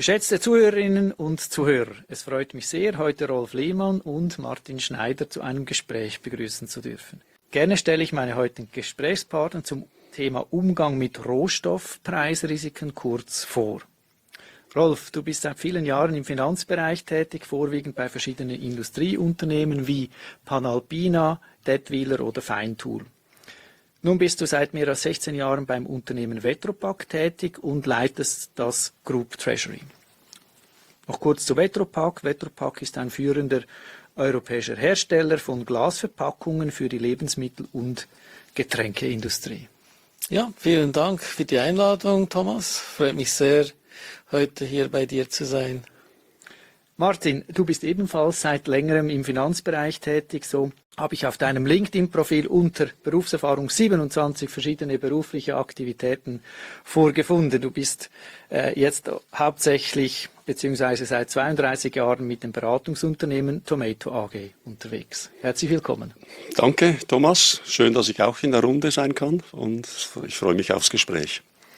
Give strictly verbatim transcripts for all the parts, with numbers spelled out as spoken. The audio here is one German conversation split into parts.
Geschätzte Zuhörerinnen und Zuhörer, es freut mich sehr, heute Rolf Lehmann und Martin Schneider zu einem Gespräch begrüßen zu dürfen. Gerne stelle ich meine heutigen Gesprächspartner zum Thema Umgang mit Rohstoffpreisrisiken kurz vor. Rolf, du bist seit vielen Jahren im Finanzbereich tätig, vorwiegend bei verschiedenen Industrieunternehmen wie Panalpina, Dätwyler oder Feintool. Nun bist du seit mehr als sechzehn Jahren beim Unternehmen Vetropack tätig und leitest das Group Treasury. Noch kurz zu Vetropack. Vetropack ist ein führender europäischer Hersteller von Glasverpackungen für die Lebensmittel- und Getränkeindustrie. Ja, vielen Dank für die Einladung, Thomas. Freut mich sehr, heute hier bei dir zu sein. Martin, du bist ebenfalls seit längerem im Finanzbereich tätig. So habe ich auf deinem LinkedIn-Profil unter Berufserfahrung siebenundzwanzig verschiedene berufliche Aktivitäten vorgefunden. Du bist äh, jetzt hauptsächlich beziehungsweise seit zweiunddreißig Jahren mit dem Beratungsunternehmen Tomato A G unterwegs. Herzlich willkommen. Danke, Thomas. Schön, dass ich auch in der Runde sein kann und ich freue mich aufs Gespräch.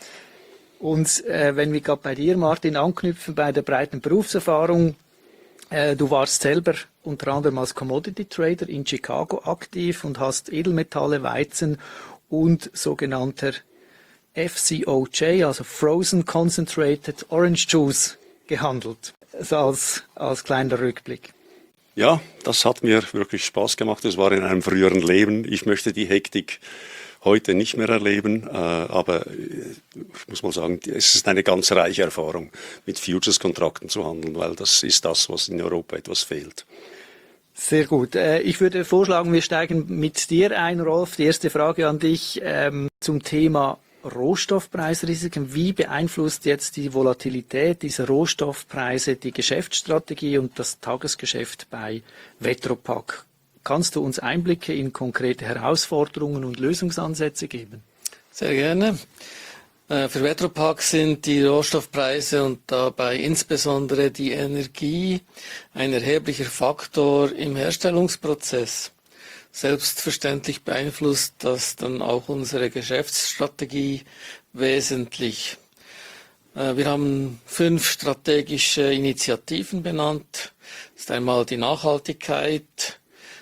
Und äh, wenn wir gerade bei dir, Martin, anknüpfen bei der breiten Berufserfahrung, äh, du warst selber unter anderem als Commodity Trader in Chicago aktiv und hast Edelmetalle, Weizen und sogenannter F C O J, also Frozen Concentrated Orange Juice, gehandelt. Also als, als kleiner Rückblick. Ja, das hat mir wirklich Spaß gemacht. Das war in einem früheren Leben. Ich möchte die Hektik heute nicht mehr erleben, aber ich muss mal sagen, es ist eine ganz reiche Erfahrung, mit Futures-Kontrakten zu handeln, weil das ist das, was in Europa etwas fehlt. Sehr gut. Ich würde vorschlagen, wir steigen mit dir ein, Rolf. Die erste Frage an dich ähm, zum Thema Rohstoffpreisrisiken. Wie beeinflusst jetzt die Volatilität dieser Rohstoffpreise die Geschäftsstrategie und das Tagesgeschäft bei Vetropack? Kannst du uns Einblicke in konkrete Herausforderungen und Lösungsansätze geben? Sehr gerne. Für Vetropack sind die Rohstoffpreise und dabei insbesondere die Energie ein erheblicher Faktor im Herstellungsprozess. Selbstverständlich beeinflusst das dann auch unsere Geschäftsstrategie wesentlich. Wir haben fünf strategische Initiativen benannt. Das ist einmal die Nachhaltigkeit,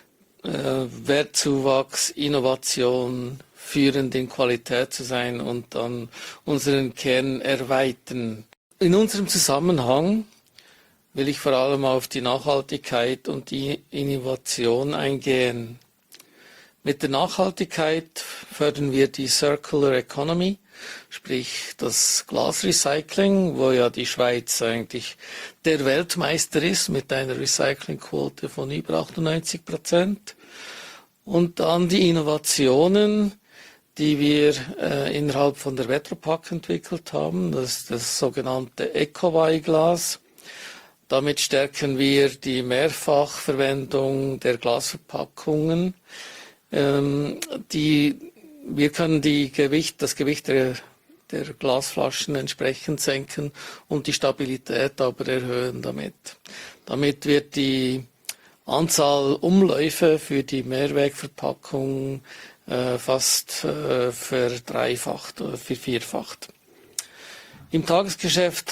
Wertzuwachs, Innovation, führend in Qualität zu sein und dann unseren Kern erweitern. In unserem Zusammenhang will ich vor allem auf die Nachhaltigkeit und die Innovation eingehen. Mit der Nachhaltigkeit fördern wir die Circular Economy, sprich das Glasrecycling, wo ja die Schweiz eigentlich der Weltmeister ist mit einer Recyclingquote von über achtundneunzig Prozent. Und dann die Innovationen, die wir äh, innerhalb von der Vetropack entwickelt haben, das ist das sogenannte Ecoway-Glas. Damit stärken wir die Mehrfachverwendung der Glasverpackungen. Ähm, die, wir können die Gewicht, das Gewicht der, der Glasflaschen entsprechend senken und die Stabilität aber erhöhen damit. Damit wird die Anzahl Umläufe für die Mehrwegverpackung äh, fast äh, verdreifacht oder vervierfacht. Im Tagesgeschäft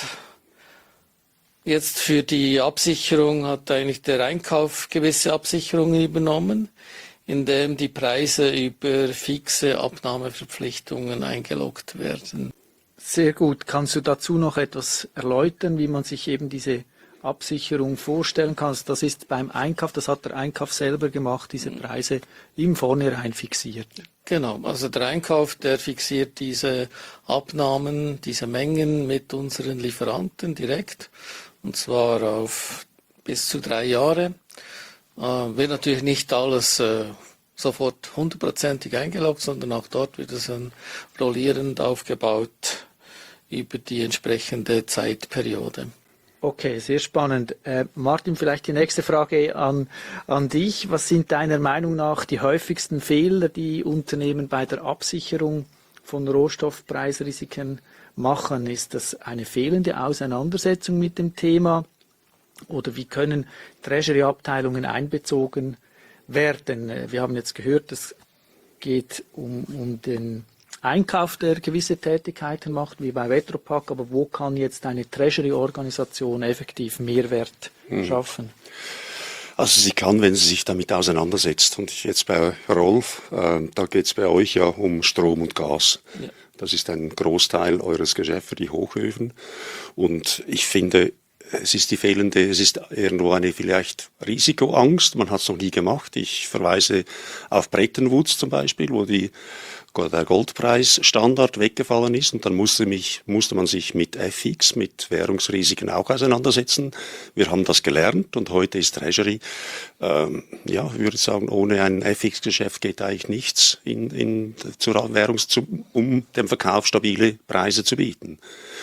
jetzt für die Absicherung hat eigentlich der Einkauf gewisse Absicherungen übernommen, indem die Preise über fixe Abnahmeverpflichtungen eingeloggt werden. Sehr gut. Kannst du dazu noch etwas erläutern, wie man sich eben diese Absicherung vorstellen kann? Das ist beim Einkauf, das hat der Einkauf selber gemacht, diese Preise im Vornherein fixiert. Genau, also der Einkauf, der fixiert diese Abnahmen, diese Mengen mit unseren Lieferanten direkt, und zwar auf bis zu drei Jahre. Äh, wird natürlich nicht alles äh, sofort hundertprozentig eingeloggt, sondern auch dort wird es dann rollierend aufgebaut über die entsprechende Zeitperiode. Okay, sehr spannend. Äh, Martin, vielleicht die nächste Frage an, an dich. Was sind deiner Meinung nach die häufigsten Fehler, die Unternehmen bei der Absicherung von Rohstoffpreisrisiken machen? Ist das eine fehlende Auseinandersetzung mit dem Thema? Oder wie können Treasury-Abteilungen einbezogen werden? Wir haben jetzt gehört, es geht um, um den Einkauf, der gewisse Tätigkeiten macht, wie bei Vetropack, aber wo kann jetzt eine Treasury-Organisation effektiv Mehrwert hm. schaffen? Also sie kann, wenn sie sich damit auseinandersetzt. Und jetzt bei Rolf, äh, da geht es bei euch ja um Strom und Gas. Ja. Das ist ein Großteil eures Geschäfts für die Hochöfen. Und ich finde, es ist die fehlende, es ist irgendwo eine vielleicht Risikoangst. Man hat es noch nie gemacht. Ich verweise auf Bretton Woods zum Beispiel, wo die, der Goldpreisstandard weggefallen ist. Und dann musste, mich, musste man sich mit F X, mit Währungsrisiken auch auseinandersetzen. Wir haben das gelernt und heute ist Treasury, ähm, ja, ich würde sagen, ohne ein F X-Geschäft geht eigentlich nichts in, in, zur Währungs, um dem Verkauf stabile Preise zu bieten.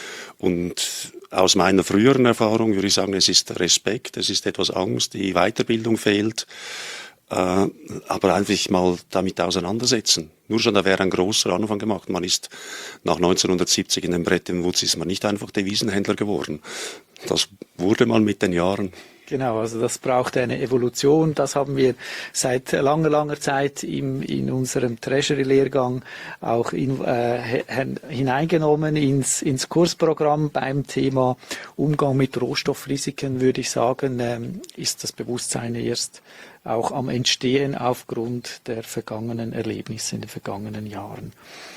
Und aus meiner früheren Erfahrung würde ich sagen, es ist Respekt, es ist etwas Angst, die Weiterbildung fehlt, äh, aber einfach mal damit auseinandersetzen. Nur schon, da wäre ein großer Anfang gemacht. Man ist nach neunzehnhundertsiebzig in den Bretton Woods ist man nicht einfach Devisenhändler geworden. Das wurde man mit den Jahren. Genau, also das braucht eine Evolution. Das haben wir seit langer, langer Zeit im, in unserem Treasury-Lehrgang auch in, äh, hineingenommen ins, ins Kursprogramm. Beim Thema Umgang mit Rohstoffrisiken, würde ich sagen, ähm, ist das Bewusstsein erst auch am Entstehen aufgrund der vergangenen Erlebnisse in den vergangenen Jahren.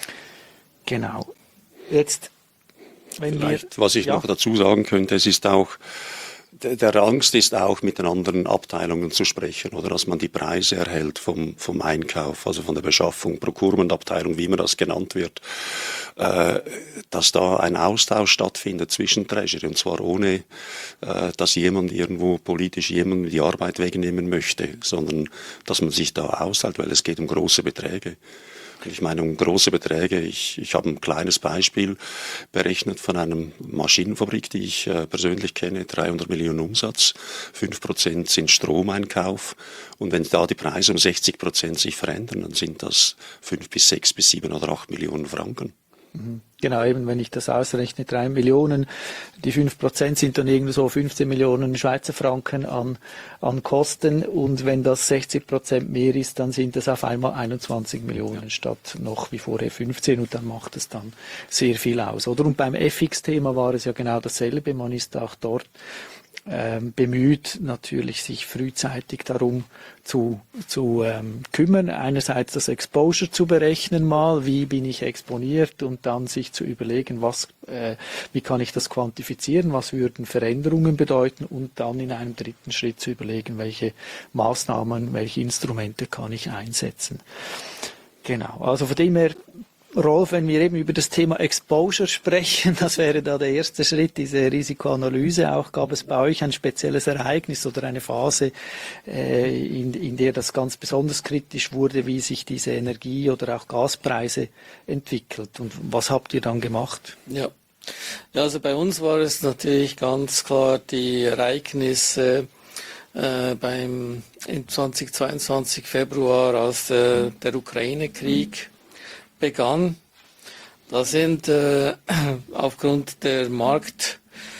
Genau. Jetzt, wenn Vielleicht, wir, was ich ja. noch dazu sagen könnte, es ist auch, der Angst ist auch, mit den anderen Abteilungen zu sprechen oder dass man die Preise erhält vom, vom Einkauf, also von der Beschaffung, Procurement-Abteilung, wie immer das genannt wird, äh, dass da ein Austausch stattfindet zwischen Treasury und zwar ohne, äh, dass jemand irgendwo politisch jemandem die Arbeit wegnehmen möchte, sondern dass man sich da austeilt, weil es geht um große Beträge. Ich meine, um große Beträge. Ich, ich habe ein kleines Beispiel berechnet von einer Maschinenfabrik, die ich äh, persönlich kenne, dreihundert Millionen Umsatz, fünf Prozent sind Stromeinkauf. Und wenn da die Preise um sechzig Prozent sich verändern, dann sind das fünf bis sechs bis sieben oder acht Millionen Franken. Genau, eben wenn ich das ausrechne, drei Millionen, die fünf Prozent sind dann irgendwie so fünfzehn Millionen Schweizer Franken an, an Kosten und wenn das sechzig Prozent mehr ist, dann sind es auf einmal einundzwanzig Millionen statt noch wie vorher fünfzehn und dann macht es dann sehr viel aus. Oder und beim F X-Thema war es ja genau dasselbe, man ist auch dort Ähm, bemüht, natürlich sich frühzeitig darum zu, zu ähm, kümmern. Einerseits das Exposure zu berechnen mal, wie bin ich exponiert und dann sich zu überlegen, was, äh, wie kann ich das quantifizieren, was würden Veränderungen bedeuten und dann in einem dritten Schritt zu überlegen, welche Maßnahmen, welche Instrumente kann ich einsetzen. Genau, also von dem her, Rolf, wenn wir eben über das Thema Exposure sprechen, das wäre da der erste Schritt, diese Risikoanalyse auch. Gab es bei euch ein spezielles Ereignis oder eine Phase, äh, in, in der das ganz besonders kritisch wurde, wie sich diese Energie- oder auch Gaspreise entwickelt? Und was habt ihr dann gemacht? Ja. Ja, also bei uns war es natürlich ganz klar die Ereignisse äh, beim in zweitausendzweiundzwanzig Februar, als äh, der Ukraine-Krieg begann. Da sind äh, aufgrund der Marktangst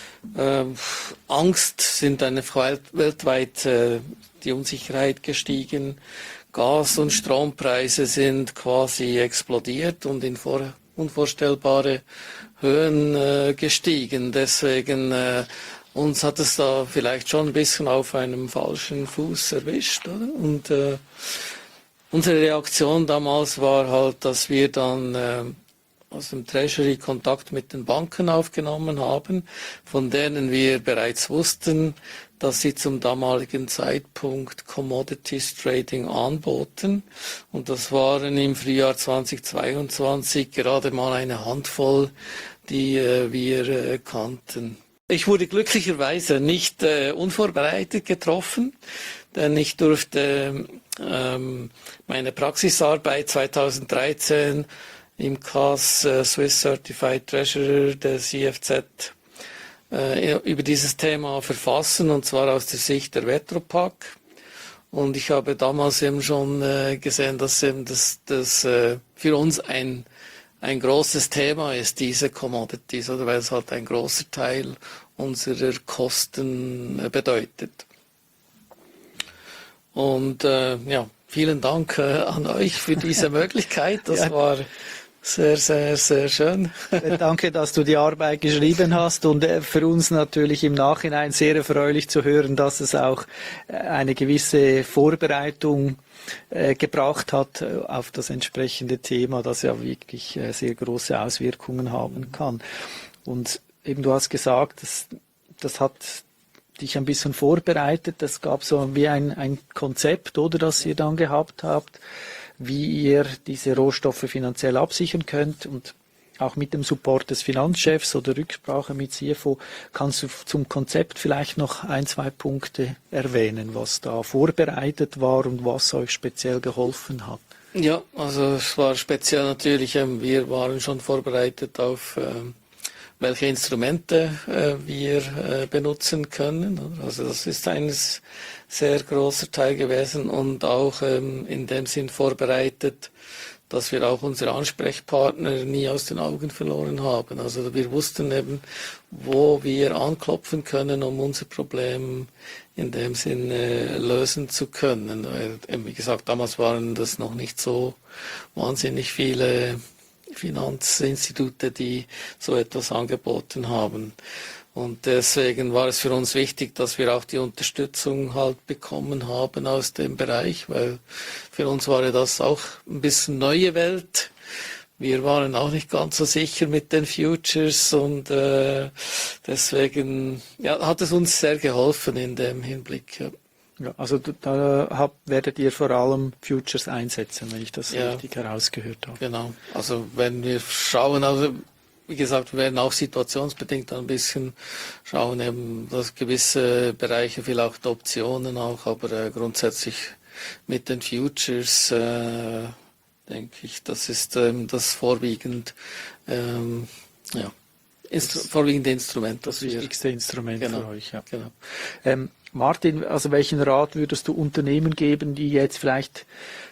äh, sind einfach weltweit äh, die Unsicherheit gestiegen. Gas- und Strompreise sind quasi explodiert und in vor, unvorstellbare Höhen äh, gestiegen. Deswegen äh, uns hat es da vielleicht schon ein bisschen auf einem falschen Fuß erwischt, oder? Und äh, unsere Reaktion damals war halt, dass wir dann äh, aus dem Treasury Kontakt mit den Banken aufgenommen haben, von denen wir bereits wussten, dass sie zum damaligen Zeitpunkt Commodities Trading anboten. Und das waren im Frühjahr zweitausendzweiundzwanzig gerade mal eine Handvoll, die äh, wir äh, kannten. Ich wurde glücklicherweise nicht äh, unvorbereitet getroffen, denn ich durfte ähm, meine Praxisarbeit zweitausenddreizehn im C A S äh, Swiss Certified Treasurer des I F Z äh, über dieses Thema verfassen, und zwar aus der Sicht der Vetropack. Und ich habe damals eben schon äh, gesehen, dass eben das, das äh, für uns ein, ein großes Thema ist, diese Commodities, oder weil es halt ein großer Teil unserer Kosten äh, bedeutet. Und äh, ja, vielen Dank äh, an euch für diese Möglichkeit. Das ja. war Sehr, sehr, sehr schön. Danke, dass du die Arbeit geschrieben hast und für uns natürlich im Nachhinein sehr erfreulich zu hören, dass es auch eine gewisse Vorbereitung äh, gebracht hat auf das entsprechende Thema, das ja wirklich äh, sehr große Auswirkungen haben kann. Und eben du hast gesagt, das, das hat dich ein bisschen vorbereitet, das gab so wie ein, ein Konzept, oder, das ihr dann gehabt habt, wie ihr diese Rohstoffe finanziell absichern könnt und auch mit dem Support des Finanzchefs oder Rücksprache mit C F O. Kannst du zum Konzept vielleicht noch ein, zwei Punkte erwähnen, was da vorbereitet war und was euch speziell geholfen hat? Ja, also es war speziell natürlich, wir waren schon vorbereitet auf welche Instrumente äh, wir äh, benutzen können. Also das ist ein sehr großer Teil gewesen und auch ähm, in dem Sinn vorbereitet, dass wir auch unsere Ansprechpartner nie aus den Augen verloren haben. Also wir wussten eben, wo wir anklopfen können, um unser Problem in dem Sinn äh, lösen zu können. Weil, eben, wie gesagt, damals waren das noch nicht so wahnsinnig viele Finanzinstitute, die so etwas angeboten haben. Und deswegen war es für uns wichtig, dass wir auch die Unterstützung halt bekommen haben aus dem Bereich, weil für uns war das auch ein bisschen neue Welt. Wir waren auch nicht ganz so sicher mit den Futures und äh, deswegen ja, hat es uns sehr geholfen in dem Hinblick. Ja. Ja, also da habt, werdet ihr vor allem Futures einsetzen, wenn ich das ja, richtig herausgehört habe. Genau, also wenn wir schauen, also wie gesagt, wir werden auch situationsbedingt ein bisschen schauen, eben, dass gewisse Bereiche, vielleicht Optionen auch, aber äh, grundsätzlich mit den Futures äh, denke ich, das ist ähm, das vorwiegend ähm, ja, Instru vorwiegende Instrument. Das, das wir, wichtigste Instrument genau, für euch. Ja. Genau. Ähm, Martin, also welchen Rat würdest du Unternehmen geben, die jetzt vielleicht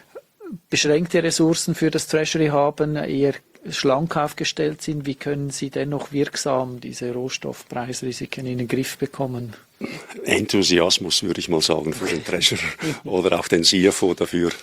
beschränkte Ressourcen für das Treasury haben, eher schlank aufgestellt sind? Wie können sie dennoch wirksam diese Rohstoffpreisrisiken in den Griff bekommen? Enthusiasmus, würde ich mal sagen, für den Treasurer oder auch den C F O dafür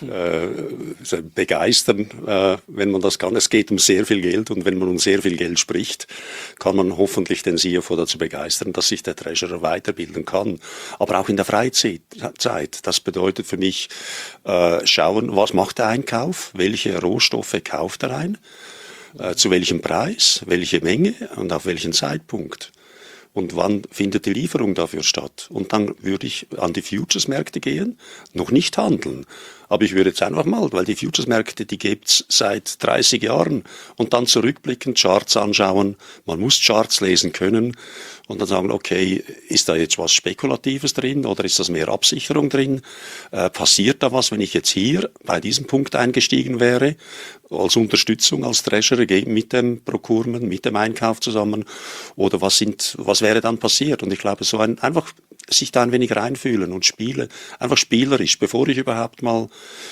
äh, begeistern, äh, wenn man das kann. Es geht um sehr viel Geld und wenn man um sehr viel Geld spricht, kann man hoffentlich den C F O dazu begeistern, dass sich der Treasurer weiterbilden kann. Aber auch in der Freizeit. Das bedeutet für mich, äh, schauen, was macht der Einkauf, welche Rohstoffe kauft er ein, äh, zu welchem Preis, welche Menge und auf welchen Zeitpunkt. Und wann findet die Lieferung dafür statt? Und dann würde ich an die Futures-Märkte gehen, noch nicht handeln. Aber ich würde jetzt einfach mal, weil die Futures-Märkte, die gibt's seit dreißig Jahren und dann zurückblickend Charts anschauen. Man muss Charts lesen können und dann sagen, okay, ist da jetzt was Spekulatives drin oder ist das mehr Absicherung drin? Äh, passiert da was, wenn ich jetzt hier bei diesem Punkt eingestiegen wäre, als Unterstützung, als Treasurer mit dem Procurement, mit dem Einkauf zusammen? Oder was sind, was wäre dann passiert? Und ich glaube, so ein, einfach sich da ein wenig reinfühlen und spielen, einfach spielerisch, bevor ich überhaupt mal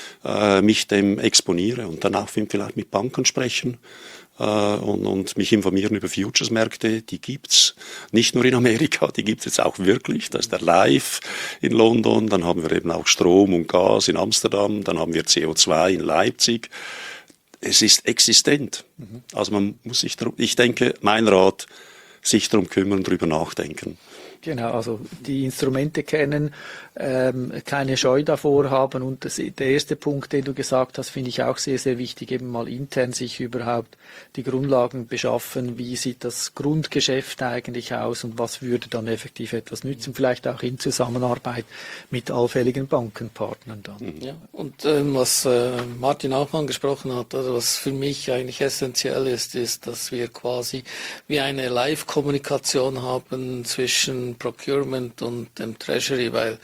äh, mich dem exponiere und danach vielleicht mit Banken sprechen äh, und, und mich informieren über Futures-Märkte. Die gibt's nicht nur in Amerika, die gibt's jetzt auch wirklich. Da ist der Live in London, dann haben wir eben auch Strom und Gas in Amsterdam, dann haben wir C O zwei in Leipzig. Es ist existent. Mhm. Also man muss sich darum, ich denke, mein Rat, sich darum kümmern, drüber nachdenken. Genau, also die Instrumente kennen, ähm, keine Scheu davor haben und das, der erste Punkt, den du gesagt hast, finde ich auch sehr, sehr wichtig, eben mal intern sich überhaupt die Grundlagen beschaffen, wie sieht das Grundgeschäft eigentlich aus und was würde dann effektiv etwas nützen, vielleicht auch in Zusammenarbeit mit allfälligen Bankenpartnern dann. Ja, und ähm, was äh, Martin auch angesprochen hat, also was für mich eigentlich essentiell ist, ist, dass wir quasi wie eine Live-Kommunikation haben zwischen Procurement und dem Treasury, weil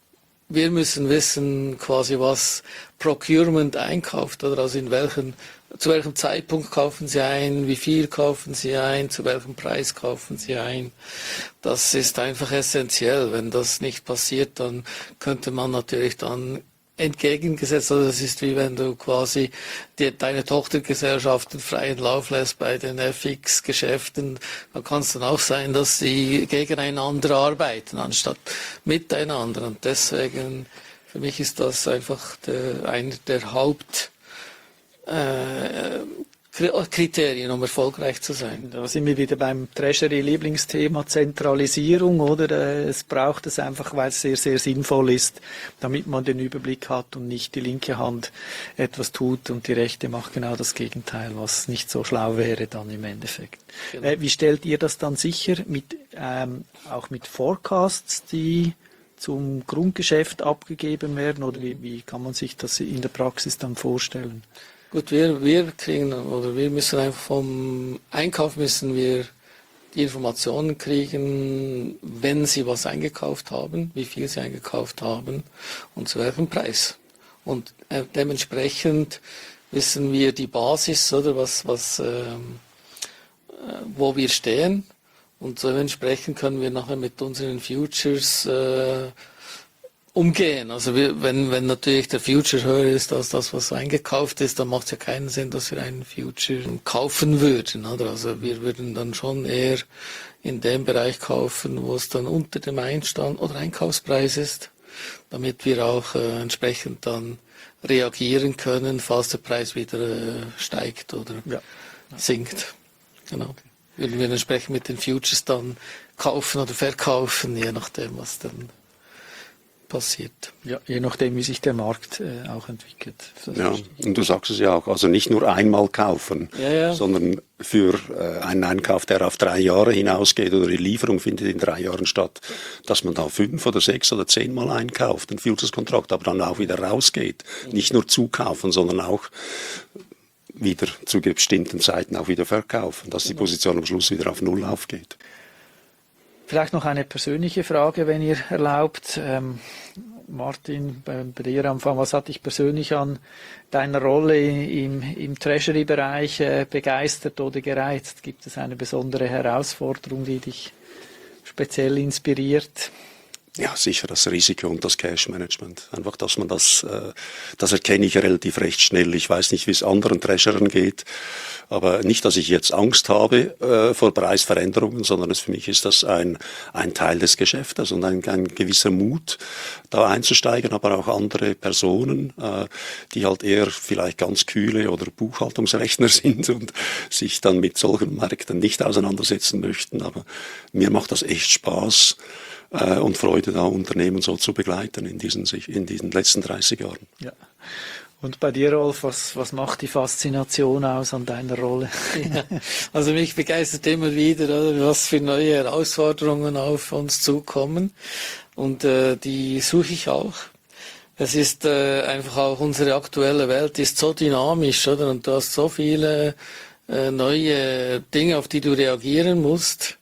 wir müssen wissen, quasi was Procurement einkauft, oder also in welchen, zu welchem Zeitpunkt kaufen sie ein, wie viel kaufen sie ein, zu welchem Preis kaufen sie ein. Das ist einfach essentiell. Wenn das nicht passiert, dann könnte man natürlich dann entgegengesetzt, also das ist wie wenn du quasi die, deine Tochtergesellschaften freien Lauf lässt bei den F X-Geschäften, dann kann es dann auch sein, dass sie gegeneinander arbeiten, anstatt miteinander. Und deswegen, für mich ist das einfach der, einer der Haupt, äh, Kriterien, um erfolgreich zu sein. Da sind wir wieder beim Treasury-Lieblingsthema Zentralisierung, oder? Es braucht es einfach, weil es sehr, sehr sinnvoll ist, damit man den Überblick hat und nicht die linke Hand etwas tut und die rechte macht genau das Gegenteil, was nicht so schlau wäre dann im Endeffekt. Genau. Äh, wie stellt ihr das dann sicher, mit, ähm, auch mit Forecasts, die zum Grundgeschäft abgegeben werden, oder wie, wie kann man sich das in der Praxis dann vorstellen? Gut, wir, wir kriegen, oder wir müssen einfach vom Einkauf müssen wir die Informationen kriegen, wenn sie was eingekauft haben, wie viel sie eingekauft haben und zu welchem Preis. Und äh, dementsprechend wissen wir die Basis, oder was, was, ähm, äh, wo wir stehen. Und dementsprechend können wir nachher mit unseren Futures äh, umgehen. Also wir, wenn, wenn natürlich der Future höher ist als das, was eingekauft ist, dann macht es ja keinen Sinn, dass wir einen Future kaufen würden. Oder? Also wir würden dann schon eher in dem Bereich kaufen, wo es dann unter dem Einstand oder Einkaufspreis ist, damit wir auch äh, entsprechend dann reagieren können, falls der Preis wieder äh, steigt oder ja. sinkt. Genau. Würden wir entsprechend mit den Futures dann kaufen oder verkaufen, je nachdem, was dann passiert. Ja, je nachdem, wie sich der Markt äh, auch entwickelt. Das ja, und du sagst es ja auch, also nicht nur einmal kaufen, ja, ja. sondern für äh, einen Einkauf, der auf drei Jahre hinausgeht oder die Lieferung findet in drei Jahren statt, dass man da fünf oder sechs oder zehnmal einkauft, ein Futures-Kontrakt, aber dann auch wieder rausgeht. Mhm. Nicht nur zukaufen, sondern auch wieder zu bestimmten Zeiten auch wieder verkaufen, dass die Position am Schluss wieder auf Null aufgeht. Vielleicht noch eine persönliche Frage, wenn ihr erlaubt. Ähm, Martin, bei, bei dir am Anfang, was hat dich persönlich an deiner Rolle im, im Treasury-Bereich äh, begeistert oder gereizt? Gibt es eine besondere Herausforderung, die dich speziell inspiriert? Ja, sicher das Risiko und das Cash-Management. Einfach, dass man das, äh, das erkenne ich relativ recht schnell. Ich weiß nicht, wie es anderen Treasurern geht, aber nicht, dass ich jetzt Angst habe äh, vor Preisveränderungen, sondern es, für mich ist das ein, ein Teil des Geschäftes und ein, ein gewisser Mut, da einzusteigen, aber auch andere Personen, äh, die halt eher vielleicht ganz kühle oder Buchhaltungsrechner sind und sich dann mit solchen Märkten nicht auseinandersetzen möchten. Aber mir macht das echt Spaß und Freude, da Unternehmen so zu begleiten in diesen, in diesen letzten dreißig Jahren. Ja. Und bei dir, Rolf, was, was macht die Faszination aus an deiner Rolle? Ja, also mich begeistert immer wieder, oder, was für neue Herausforderungen auf uns zukommen. Und äh, die suche ich auch. Es ist äh, einfach auch, unsere aktuelle Welt ist so dynamisch, oder? Und du hast so viele äh, neue Dinge, auf die du reagieren musst.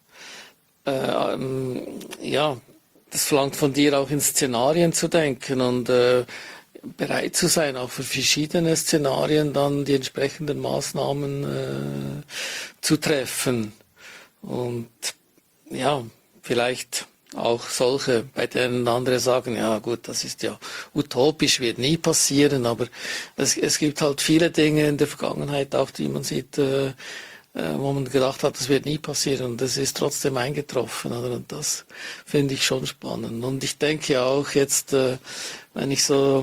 Äh, ähm, ja, das verlangt von dir auch in Szenarien zu denken und äh, bereit zu sein, auch für verschiedene Szenarien dann die entsprechenden Maßnahmen äh, zu treffen. Und ja, vielleicht auch solche, bei denen andere sagen, ja gut, das ist ja utopisch, wird nie passieren, aber es, es gibt halt viele Dinge in der Vergangenheit auch, die man sieht, äh, wo man gedacht hat, das wird nie passieren und das ist trotzdem eingetroffen. Oder? Und das finde ich schon spannend. Und ich denke auch jetzt, äh, wenn ich so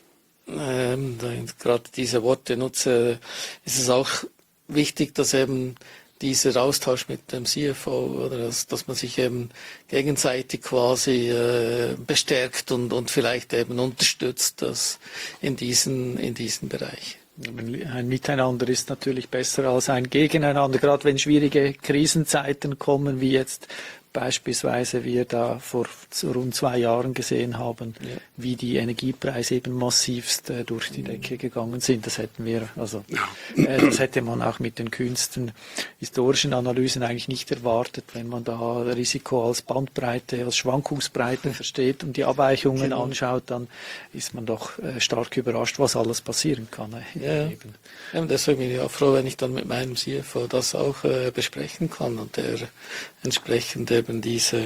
ähm, gerade diese Worte nutze, ist es auch wichtig, dass eben dieser Austausch mit dem C F O, oder dass, dass man sich eben gegenseitig quasi äh, bestärkt und, und vielleicht eben unterstützt das in diesen, in diesen Bereich. Ein Miteinander ist natürlich besser als ein Gegeneinander, gerade wenn schwierige Krisenzeiten kommen, wie jetzt beispielsweise wir da vor rund zwei Jahren gesehen haben, ja. wie die Energiepreise eben massivst äh, durch die Decke gegangen sind. Das hätten wir, also äh, das hätte man auch mit den kühnsten historischen Analysen eigentlich nicht erwartet, wenn man da Risiko als Bandbreite, als Schwankungsbreite versteht und die Abweichungen genau. anschaut, dann ist man doch äh, stark überrascht, was alles passieren kann. Äh, ja. eben. Ja, und deswegen bin ich auch froh, wenn ich dann mit meinem C F O das auch äh, besprechen kann und der entsprechend eben diese,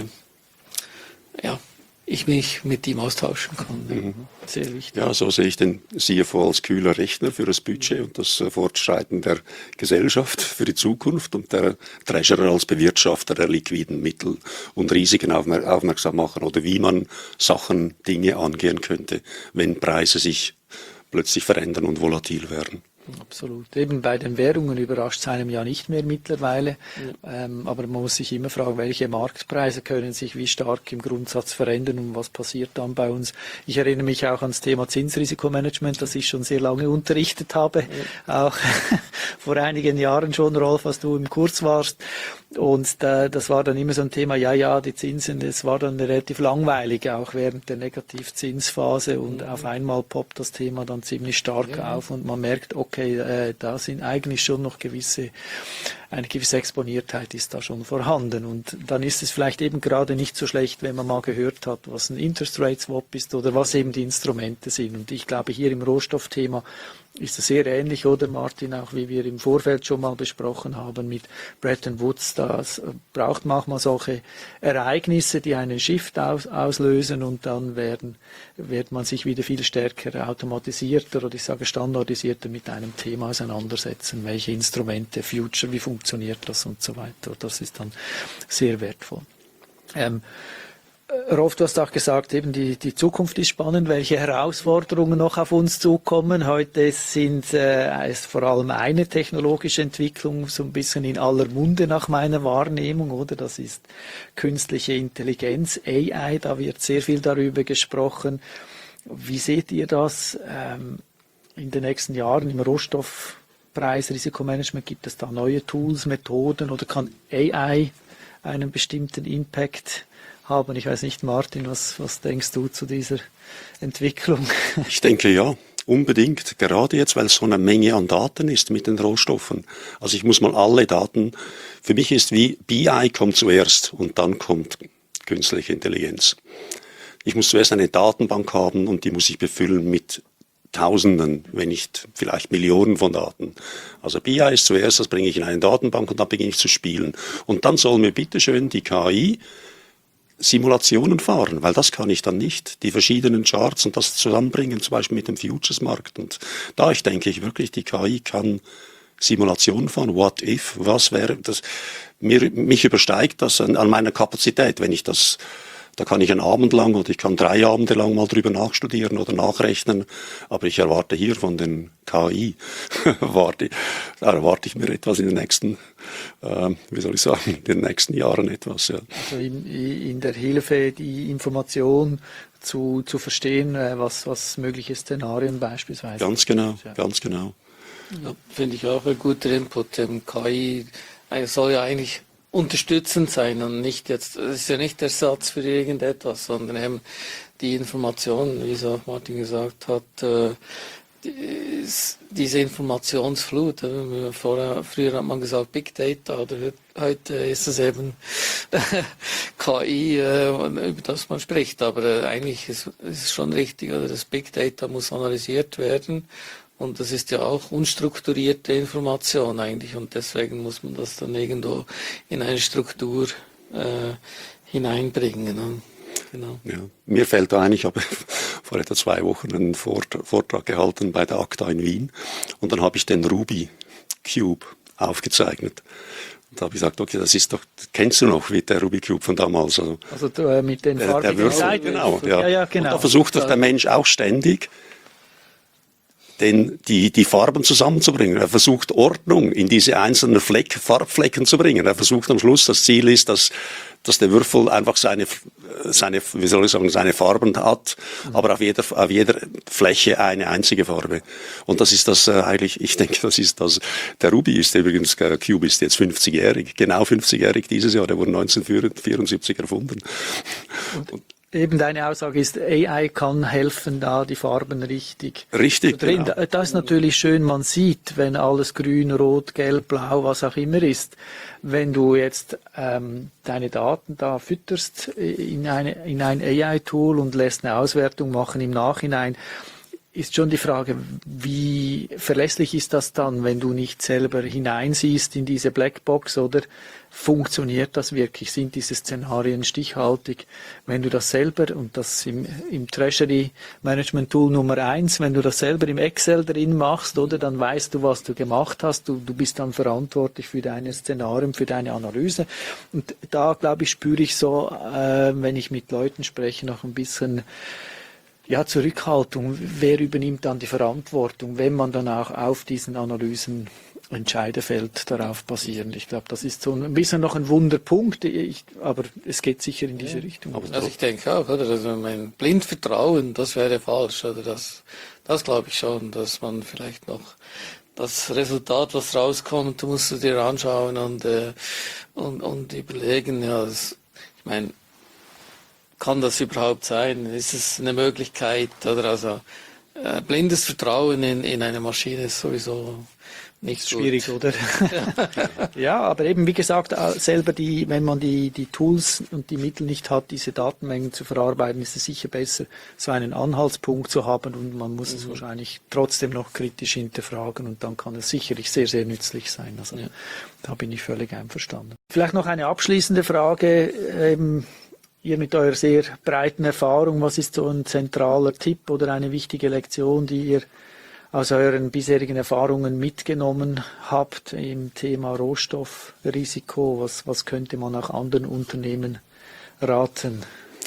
ja, ich mich mit ihm austauschen kann. Mhm. Sehr wichtig. Ja, so sehe ich den C F O als kühler Rechner für das Budget und das Fortschreiten der Gesellschaft für die Zukunft und der Treasurer als Bewirtschafter der liquiden Mittel und Risiken aufmerksam machen oder wie man Sachen, Dinge angehen könnte, wenn Preise sich plötzlich verändern und volatil werden. Absolut. Eben bei den Währungen überrascht es einem ja nicht mehr mittlerweile. Ja. Ähm, aber man muss sich immer fragen, welche Marktpreise können sich wie stark im Grundsatz verändern und was passiert dann bei uns. Ich erinnere mich auch ans Thema Zinsrisikomanagement, das ich schon sehr lange unterrichtet habe. Ja. Auch vor einigen Jahren schon, Rolf, als du im Kurs warst. Und da, das war dann immer so ein Thema, ja, ja, die Zinsen, das war dann relativ langweilig, auch während der Negativzinsphase. Und mhm. auf einmal poppt das Thema dann ziemlich stark ja. auf und man merkt, okay, äh, da sind eigentlich schon noch gewisse, eine gewisse Exponiertheit ist da schon vorhanden. Und dann ist es vielleicht eben gerade nicht so schlecht, wenn man mal gehört hat, was ein Interest Rate Swap ist oder was eben die Instrumente sind. Und ich glaube, hier im Rohstoffthema ist es sehr ähnlich, oder Martin, auch wie wir im Vorfeld schon mal besprochen haben mit Bretton Woods. Das braucht manchmal solche Ereignisse, die einen Shift aus, auslösen und dann werden, wird man sich wieder viel stärker automatisierter oder ich sage standardisierter mit einem Thema auseinandersetzen. Welche Instrumente, Future, wie funktioniert das und so weiter. Das ist dann sehr wertvoll. Ähm, Rolf, du hast auch gesagt, eben die, die Zukunft ist spannend, welche Herausforderungen noch auf uns zukommen. Heute sind äh, ist vor allem eine technologische Entwicklung so ein bisschen in aller Munde nach meiner Wahrnehmung, oder? Das ist künstliche Intelligenz, A I, da wird sehr viel darüber gesprochen. Wie seht ihr das ähm, in den nächsten Jahren im Rohstoffpreis, Risikomanagement? Gibt es da neue Tools, Methoden oder kann A I einen bestimmten Impact haben? Ich weiß nicht, Martin, was, was denkst du zu dieser Entwicklung? Ich denke ja, unbedingt. Gerade jetzt, weil es so eine Menge an Daten ist mit den Rohstoffen. Also ich muss mal alle Daten, für mich ist wie B I kommt zuerst und dann kommt künstliche Intelligenz. Ich muss zuerst eine Datenbank haben und die muss ich befüllen mit Tausenden, wenn nicht vielleicht Millionen von Daten. Also B I ist zuerst, das bringe ich in eine Datenbank und dann beginne ich zu spielen. Und dann soll mir bitteschön die K I Simulationen fahren, weil das kann ich dann nicht, die verschiedenen Charts und das zusammenbringen, zum Beispiel mit dem Futures-Markt. Und da ich denke ich wirklich, die K I kann Simulationen fahren, what if, was wäre das, mir, mich übersteigt das an, an meiner Kapazität, wenn ich das, da kann ich einen Abend lang oder ich kann drei Abende lang mal drüber nachstudieren oder nachrechnen, aber ich erwarte hier von den K I, erwarte, da erwarte ich mir etwas in den nächsten, äh, wie soll ich sagen, in den nächsten Jahren etwas. Ja. Also in, in der Hilfe, die Information zu, zu verstehen, was, was mögliche Szenarien beispielsweise. Ganz genau, ja. ganz genau. Ja, finde ich auch ein guter Input. Ähm, K I soll ja eigentlich unterstützend sein und nicht jetzt, es ist ja nicht Ersatz für irgendetwas, sondern eben die Informationen, wie es auch Martin gesagt hat, äh, die, diese Informationsflut. Äh, vorher, früher hat man gesagt Big Data, oder heute ist es eben K I, äh, über das man spricht, aber äh, eigentlich ist es schon richtig, oder das Big Data muss analysiert werden. Und das ist ja auch unstrukturierte Information eigentlich und deswegen muss man das dann irgendwo in eine Struktur äh, hineinbringen. Und, genau. Ja, mir fällt ein, ich habe vor etwa zwei Wochen einen Vortrag gehalten bei der ACTA in Wien und dann habe ich den Ruby Cube aufgezeichnet. Und da habe ich gesagt, okay, das ist doch, kennst du noch, wie der Ruby Cube von damals? Also, also äh, mit den farbigen Seiten. Genau, ja. Ja, ja, genau. Und da versucht doch der Mensch auch ständig, den, die, die Farben zusammenzubringen. Er versucht Ordnung in diese einzelnen Fleck, Farbflecken zu bringen. Er versucht am Schluss, das Ziel ist, dass, dass der Würfel einfach seine, seine, wie soll ich sagen, seine Farben hat, aber auf jeder, auf jeder Fläche eine einzige Farbe. Und das ist das äh, eigentlich, ich denke, das ist das, der Ruby ist übrigens, der Cube ist jetzt fünfzigjährig, genau fünfzigjährig dieses Jahr, der wurde neunzehnhundertvierundsiebzig erfunden. Und, und eben deine Aussage ist, A I kann helfen, da die Farben richtig, richtig zu drehen. genau. Das ist natürlich schön, man sieht, wenn alles grün, rot, gelb, blau, was auch immer ist. Wenn du jetzt ähm, deine Daten da fütterst in, eine, in ein A I-Tool und lässt eine Auswertung machen im Nachhinein, ist schon die Frage, wie verlässlich ist das dann, wenn du nicht selber hineinsiehst in diese Blackbox, oder funktioniert das wirklich? Sind diese Szenarien stichhaltig? Wenn du das selber, und das im, im Treasury Management Tool Nummer eins, wenn du das selber im Excel drin machst, oder, dann weißt du, was du gemacht hast. Du, du bist dann verantwortlich für deine Szenarien, für deine Analyse. Und da, glaube ich, spüre ich so, äh, wenn ich mit Leuten spreche, noch ein bisschen Ja, Zurückhaltung. Wer übernimmt dann die Verantwortung, wenn man dann auch auf diesen Analysen Entscheide fällt, darauf basierend? Ich glaube, das ist so ein bisschen noch ein Wunderpunkt, ich, aber es geht sicher in diese ja. Richtung. Also ich denke auch, oder? Also mein blind Vertrauen, das wäre falsch, oder? Das, das glaube ich schon, dass man vielleicht noch das Resultat, was rauskommt, musst du dir anschauen und, äh, und, und überlegen, ja, das, ich meine, kann das überhaupt sein? Ist es eine Möglichkeit? Oder also äh, blindes Vertrauen in, in eine Maschine ist sowieso nicht schwierig, gut. Oder? Ja, aber eben wie gesagt, selber die, wenn man die, die Tools und die Mittel nicht hat, diese Datenmengen zu verarbeiten, ist es sicher besser, so einen Anhaltspunkt zu haben und man muss mhm. es wahrscheinlich trotzdem noch kritisch hinterfragen und dann kann es sicherlich sehr, sehr nützlich sein. Also ja. Da bin ich völlig einverstanden. Vielleicht noch eine abschließende Frage. Ähm, Ihr mit eurer sehr breiten Erfahrung, was ist so ein zentraler Tipp oder eine wichtige Lektion, die ihr aus euren bisherigen Erfahrungen mitgenommen habt im Thema Rohstoffrisiko? Was, was könnte man auch anderen Unternehmen raten?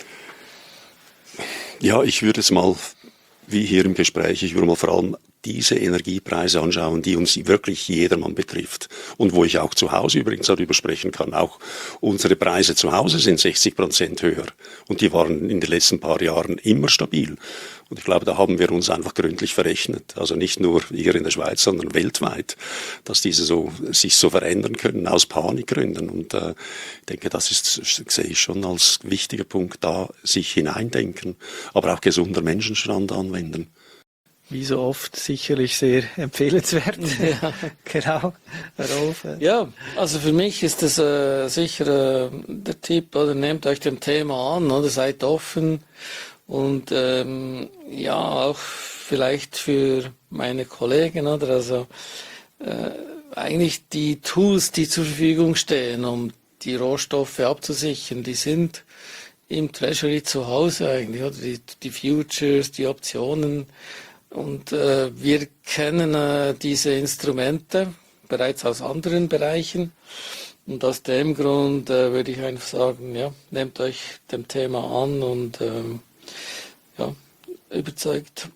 Ja, ich würde es mal, wie hier im Gespräch, ich würde mal vor allem diese Energiepreise anschauen, die uns wirklich jedermann betrifft und wo ich auch zu Hause übrigens darüber sprechen kann. Auch unsere Preise zu Hause sind sechzig Prozent höher und die waren in den letzten paar Jahren immer stabil. Und ich glaube, da haben wir uns einfach gründlich verrechnet. Also nicht nur hier in der Schweiz, sondern weltweit, dass diese so, sich so verändern können aus Panikgründen. Und äh, ich denke, das ist, sehe ich schon als wichtiger Punkt, da sich hineindenken, aber auch gesunder Menschenverstand anwenden. Wie so oft sicherlich sehr empfehlenswert. Ja. Genau, Rolf. Ja, also für mich ist das äh, sicher äh, der Tipp, oder nehmt euch dem Thema an, oder seid offen und ähm, ja, auch vielleicht für meine Kollegen, oder also äh, eigentlich die Tools, die zur Verfügung stehen, um die Rohstoffe abzusichern, die sind im Treasury zu Hause eigentlich, oder die, die Futures, die Optionen. Und äh, wir kennen äh, diese Instrumente bereits aus anderen Bereichen. Und aus dem Grund äh, würde ich einfach sagen, ja, nehmt euch dem Thema an und ähm, ja, überzeugt.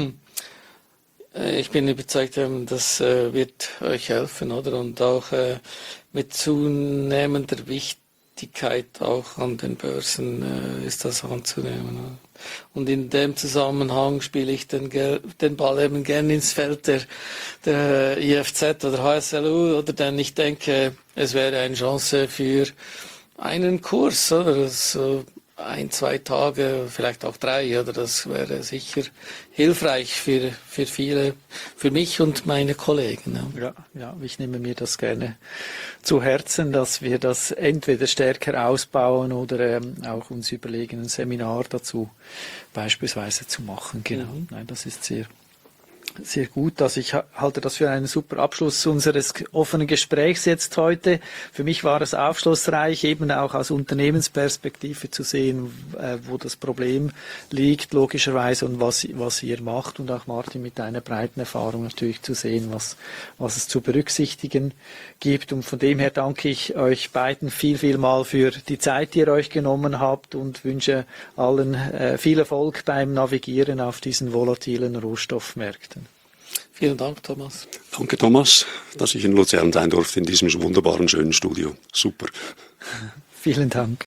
Ich bin überzeugt, das äh, wird euch helfen, oder? Und auch äh, mit zunehmender Wichtigkeit auch an den Börsen äh, ist das anzunehmen. Oder? Und in dem Zusammenhang spiele ich den, den Ball eben gerne ins Feld der, der I F Z oder H S L U, oder denn ich denke, es wäre eine Chance für einen Kurs, oder so ein, zwei Tage, vielleicht auch drei, oder das wäre sicher hilfreich für, für viele, für mich und meine Kollegen. Ja. Ja, ja, ich nehme mir das gerne zu Herzen, dass wir das entweder stärker ausbauen oder ähm, auch uns überlegen, ein Seminar dazu beispielsweise zu machen. Genau, mhm. Nein, das ist sehr Sehr gut. Also ich halte das für einen super Abschluss unseres offenen Gesprächs jetzt heute. Für mich war es aufschlussreich, eben auch aus Unternehmensperspektive zu sehen, wo das Problem liegt, logischerweise, und was, was ihr macht. Und auch Martin mit einer breiten Erfahrung natürlich zu sehen, was, was es zu berücksichtigen gibt. Und von dem her danke ich euch beiden viel, viel mal für die Zeit, die ihr euch genommen habt, und wünsche allen äh, viel Erfolg beim Navigieren auf diesen volatilen Rohstoffmärkten. Vielen Dank, Thomas. Danke, Thomas, dass ich in Luzern sein durfte, in diesem wunderbaren, schönen Studio. Super. Vielen Dank.